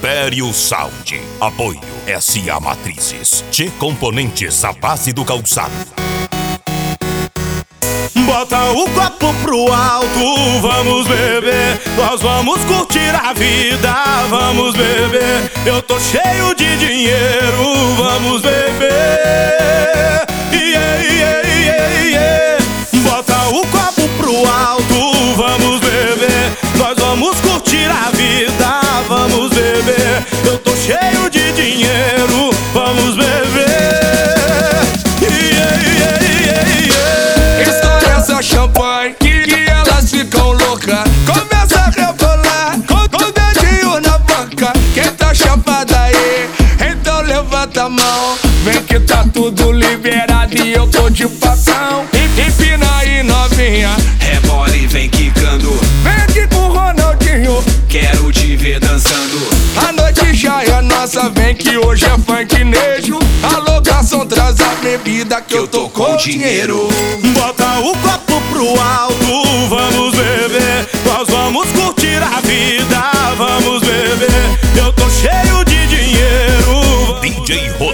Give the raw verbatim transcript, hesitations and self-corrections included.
Império Sound. Apoio S A Matrizes. T Componentes, a base do calçado. Bota o copo pro alto, vamos beber. Nós vamos curtir a vida, vamos beber. Eu tô cheio de dinheiro, vamos beber. Yeah, yeah, yeah, yeah. Bota o copo pro alto, vamos beber. Nós vamos curtir a vida, vamos beber. Eu tô cheio de dinheiro, vamos beber. Champanhe, que, que elas ficam loucas. Começa a rebolar com, com o dedinho na boca. Quem tá chapada aí, então levanta a mão. Vem que tá tudo liberado e eu tô de papão. Empina aí, novinha, rebola e vem quicando. Vem aqui com o Ronaldinho, quero te ver dançando. A noite já é nossa, vem que hoje é funknejo. Alô, garçom, traz a bebida que eu tô com dinheiro. Bota o copo pro alto, vamos beber. Nós vamos curtir a vida, vamos beber. Eu tô cheio de dinheiro. D J Rodrigo.